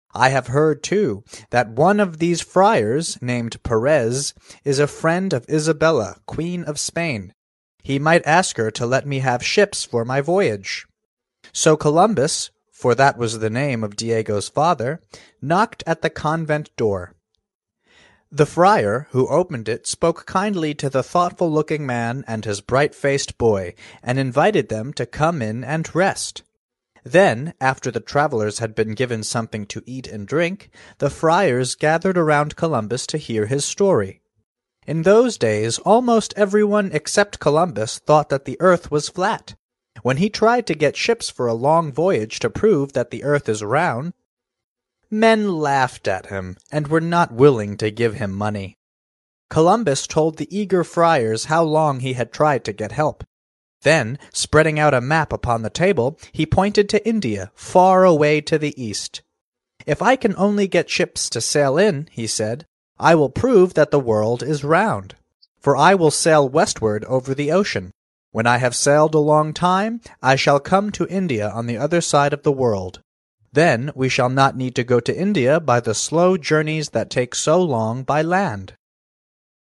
I have heard, too, that one of these friars, named Perez, is a friend of Isabella, Queen of Spain. He might ask her to let me have ships for my voyage." So Columbus, for that was the name of Diego's father, knocked at the convent door. The friar who opened it spoke kindly to the thoughtful-looking man and his bright-faced boy, and invited them to come in and rest. Then, after the travelers had been given something to eat and drink, the friars gathered around Columbus to hear his story. In those days, almost everyone except Columbus thought that the earth was flat. When he tried to get ships for a long voyage to prove that the earth is round, men laughed at him and were not willing to give him money. Columbus told the eager friars how long he had tried to get help. Then, spreading out a map upon the table, he pointed to India, far away to the east. "If I can only get ships to sail in," he said, "I will prove that the world is round. For I will sail westward over the ocean. When I have sailed a long time, I shall come to India on the other side of the world. Then we shall not need to go to India by the slow journeys that take so long by land."